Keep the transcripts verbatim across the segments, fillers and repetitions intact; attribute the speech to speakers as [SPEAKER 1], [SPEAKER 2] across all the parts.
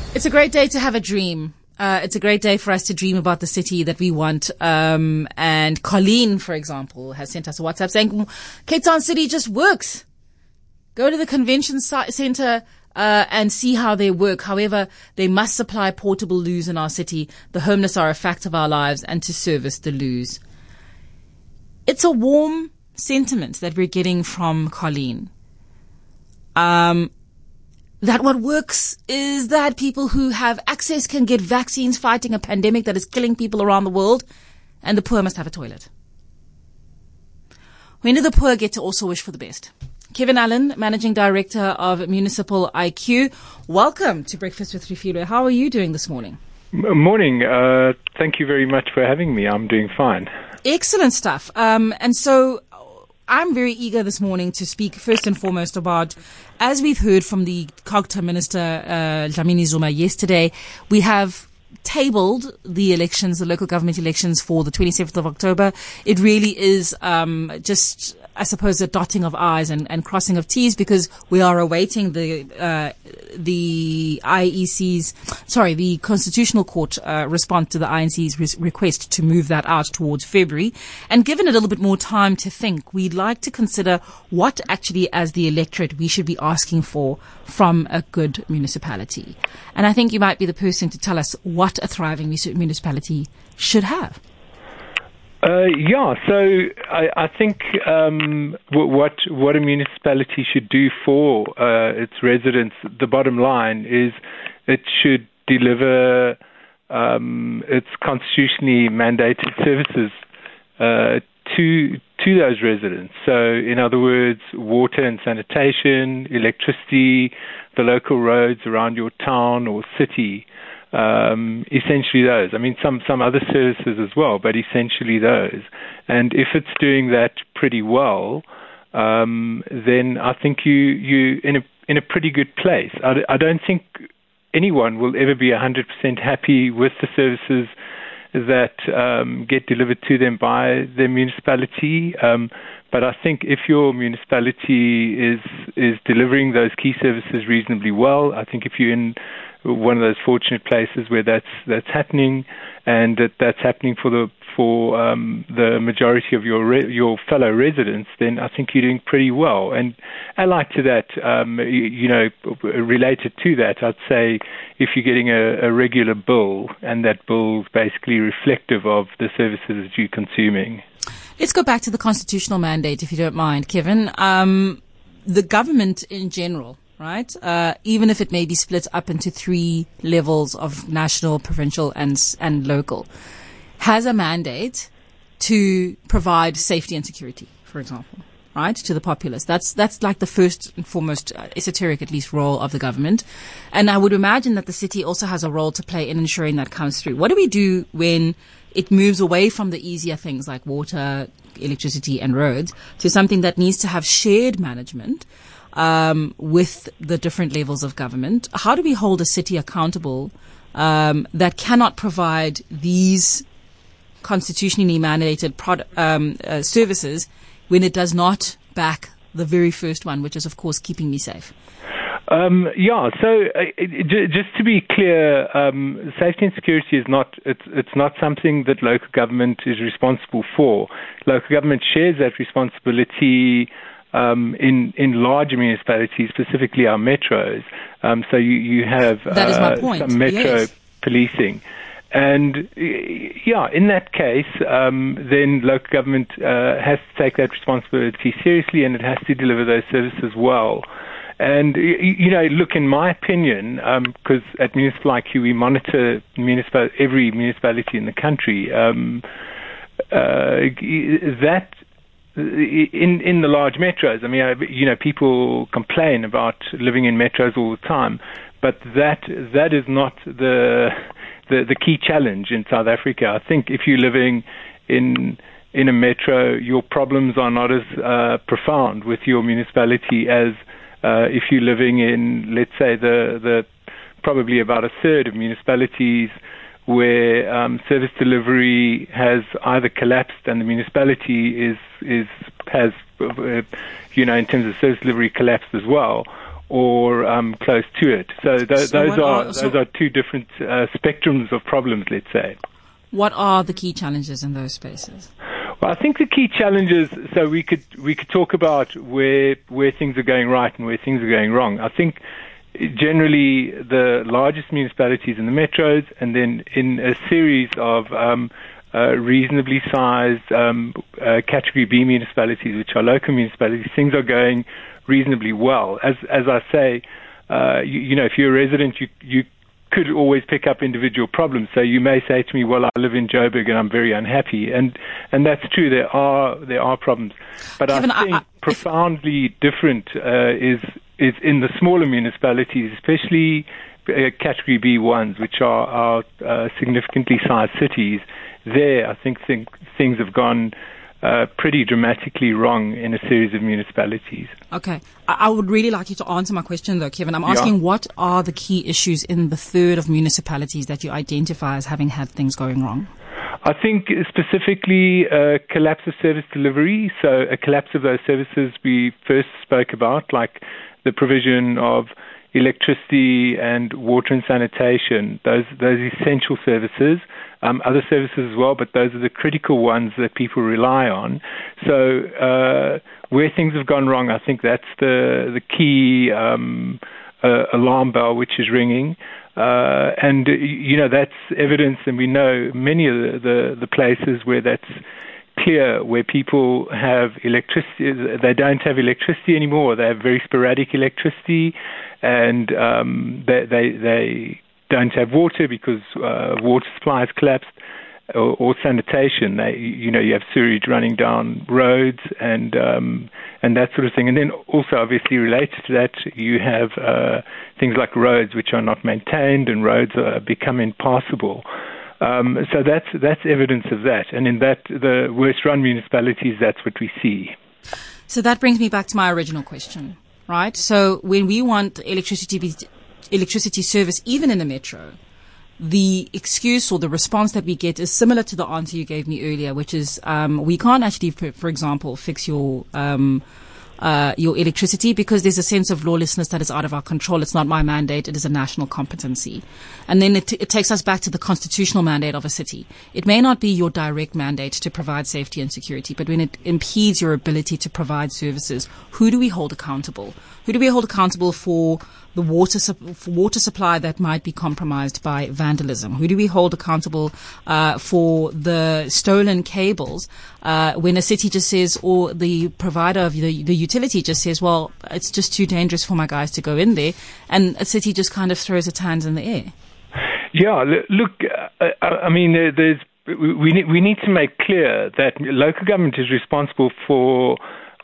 [SPEAKER 1] It's a great day to have a dream. Uh, it's a great day for us to dream about the city that we want. Um, and Colleen, for example, has sent us a WhatsApp saying, Cape Town City just works. Go to the convention center uh, and see how they work. However, they must supply portable loos in our city. The homeless are a fact of our lives, and to service the loos. It's a warm sentiment that we're getting from Colleen. Um, that what works is that people who have access can get vaccines fighting a pandemic that is killing people around the world, and the poor must have a toilet. When do the poor get to also wish for the best? Kevin Allen, Managing Director of Municipal I Q, welcome to Breakfast with Refilwe. How are you doing this morning?
[SPEAKER 2] M- morning. Uh, thank you very much for having me. I'm doing fine.
[SPEAKER 1] Excellent stuff. Um, and so I'm very eager this morning to speak first and foremost about, as we've heard from the Cogta Minister, uh, Dlamini Zuma yesterday, we have tabled the elections, the local government elections for the twenty-seventh of October. It really is um, just, I suppose, a dotting of I's and, and crossing of T's, because we are awaiting the uh, the I E C's, sorry, the Constitutional Court uh, response to the I N C's re- request to move that out towards February. And given a little bit more time to think, we'd like to consider what actually, as the electorate, we should be asking for from a good municipality. And I think you might be the person to tell us what a thriving municipality should have.
[SPEAKER 2] Uh, yeah, so I, I think um, w- what what a municipality should do for uh, its residents, the bottom line is it should deliver um, its constitutionally mandated services uh, to to those residents. So, in other words, water and sanitation, electricity, the local roads around your town or city. Um, essentially those. I mean, some, some other services as well, but essentially those. And if it's doing that pretty well, um, then I think you you in a in a pretty good place. I, I don't think anyone will ever be one hundred percent happy with the services that um, get delivered to them by their municipality. Um, but I think if your municipality is is delivering those key services reasonably well, I think if you're in one of those fortunate places where that's that's happening, and that that's happening for the for um, the majority of your re- your fellow residents, then I think you're doing pretty well. And allied to that, um, you, you know, related to that, I'd say if you're getting a, a regular bill, and that bill's basically reflective of the services that you're consuming.
[SPEAKER 1] Let's go back to the constitutional mandate, if you don't mind, Kevin. Um, the government in general, right? Uh, even if it may be split up into three levels of national, provincial, and and local, has a mandate to provide safety and security, for example, right, to the populace. That's that's like the first and foremost uh, esoteric, at least, role of the government. And I would imagine that the city also has a role to play in ensuring that comes through. What do we do when it moves away from the easier things like water, electricity, and roads to something that needs to have shared management Um, with the different levels of government? How do we hold a city accountable um, that cannot provide these constitutionally mandated prod- um, uh, services when it does not back the very first one, which is, of course, keeping me safe?
[SPEAKER 2] Um, yeah, so uh, j- just to be clear, um, safety and security is not, it's, it's not something that local government is responsible for. Local government shares that responsibility Um, in, in larger municipalities, specifically our metros. Um, so you, you have
[SPEAKER 1] that is my point.
[SPEAKER 2] uh, some metro
[SPEAKER 1] Yes.
[SPEAKER 2] policing. And, yeah, in that case, um, then local government uh, has to take that responsibility seriously, and it has to deliver those services well. And, you know, look, in my opinion, because um, at Municipal I Q we monitor municipal, every municipality in the country, um, uh, that In in the large metros, I mean, you know, people complain about living in metros all the time, but that that is not the the, the key challenge in South Africa. I think if you're living in in a metro, your problems are not as uh, profound with your municipality as uh, if you're living in, let's say, the the probably about a third of municipalities where um, service delivery has either collapsed and the municipality is is has uh, you know in terms of service delivery collapsed as well, or um, close to it. So, th-
[SPEAKER 1] So
[SPEAKER 2] those
[SPEAKER 1] what
[SPEAKER 2] are,
[SPEAKER 1] are- so-
[SPEAKER 2] those are two different uh, spectrums of problems, let's say.
[SPEAKER 1] What are the key challenges in those spaces?
[SPEAKER 2] Well, I think the key challenges. So we could we could talk about where where things are going right and where things are going wrong. I think generally the largest municipalities in the metros, and then in a series of um, uh, reasonably sized um, uh, Category B municipalities, which are local municipalities, things are going reasonably well. As as I say, uh, you, you know, if you're a resident, you you could always pick up individual problems. So you may say to me, "Well, I live in Joburg and I'm very unhappy," and and that's true. There are there are problems, but
[SPEAKER 1] Kevin,
[SPEAKER 2] I think
[SPEAKER 1] I, I,
[SPEAKER 2] profoundly different uh, is is in the smaller municipalities, especially uh, Category B ones, which are are uh, significantly sized cities. There, I think think things have gone Uh, pretty dramatically wrong in a series of municipalities.
[SPEAKER 1] Okay. I, I would really like you to answer my question though, Kevin. I'm asking
[SPEAKER 2] Yeah.
[SPEAKER 1] what are the key issues in the third of municipalities that you identify as having had things going wrong?
[SPEAKER 2] I think specifically a collapse of service delivery, so a collapse of those services we first spoke about, like the provision of electricity and water and sanitation, those those essential services, um, other services as well, but those are the critical ones that people rely on. So uh, where things have gone wrong, I think that's the the key um, uh, alarm bell which is ringing. Uh, and, you know, that's evidence, and we know many of the, the, the places where that's clear, where people have electricity, they don't have electricity anymore, they have very sporadic electricity, and um, they, they, they don't have water because uh, water supply has collapsed, or, or sanitation. They, you know, you have sewage running down roads and um, and that sort of thing. And then also, obviously, related to that, you have uh, things like roads which are not maintained, and roads are become impassable. Um, so that's that's evidence of that. And in that, the worst-run municipalities, that's what we see.
[SPEAKER 1] So that brings me back to my original question, right? So when we want electricity be, electricity service, even in the metro, the excuse or the response that we get is similar to the answer you gave me earlier, which is um, we can't actually, for, for example, fix your um, uh, your electricity because there's a sense of lawlessness that is out of our control. It's not my mandate. It is a national competency. And then it, t- it takes us back to the constitutional mandate of a city. It may not be your direct mandate to provide safety and security, but when it impedes your ability to provide services, who do we hold accountable? Who do we hold accountable for the water su- for water supply that might be compromised by vandalism? Who do we hold accountable uh, for the stolen cables uh, when a city just says, or the provider of the, the utility just says, well, it's just too dangerous for my guys to go in there, and a city just kind of throws its hands in the air?
[SPEAKER 2] Yeah, look, uh, I mean, there's we need we need to make clear that local government is responsible for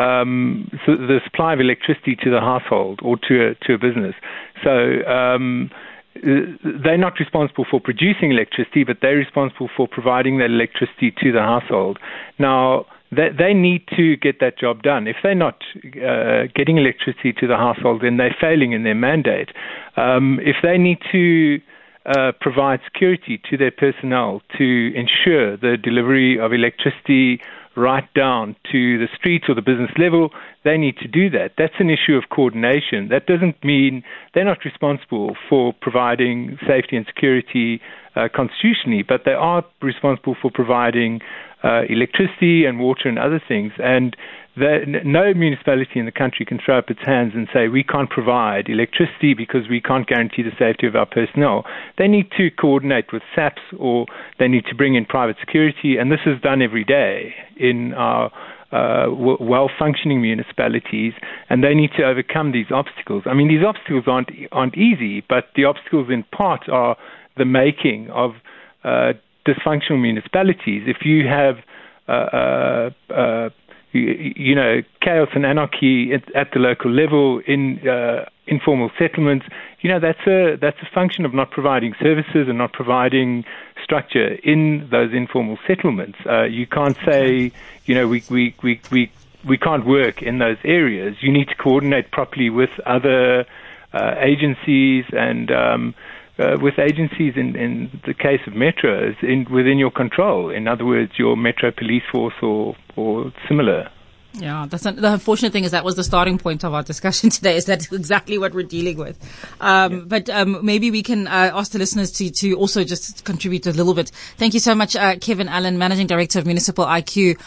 [SPEAKER 2] Um, so the supply of electricity to the household or to a, to a business. So um, they're not responsible for producing electricity, but they're responsible for providing that electricity to the household. Now, they, they need to get that job done. If they're not uh, getting electricity to the household, then they're failing in their mandate. Um, if they need to uh, provide security to their personnel to ensure the delivery of electricity right down to the streets or the business level, they need to do that. That's an issue of coordination. That doesn't mean they're not responsible for providing safety and security uh, constitutionally, but they are responsible for providing uh, electricity and water and other things. And the, no municipality in the country can throw up its hands and say, we can't provide electricity because we can't guarantee the safety of our personnel. They need to coordinate with S A Ps, or they need to bring in private security, and this is done every day in our uh, w- well-functioning municipalities, and they need to overcome these obstacles. I mean, these obstacles aren't, aren't easy, but the obstacles in part are the making of uh, dysfunctional municipalities. If you have uh, uh, uh, You, you know, chaos and anarchy at, at the local level in uh, informal settlements, you know, that's a that's a function of not providing services and not providing structure in those informal settlements. Uh, you can't say, you know, we we, we, we we can't work in those areas. You need to coordinate properly with other uh, agencies and um, Uh, with agencies in, in the case of metros in, within your control. In other words, your metro police force or, or similar.
[SPEAKER 1] Yeah, that's an, the unfortunate thing is that was the starting point of our discussion today. Is that exactly what we're dealing with? Um, yeah. But um, maybe we can uh, ask the listeners to to also just contribute a little bit. Thank you so much, uh, Kevin Allen, Managing Director of Municipal I Q.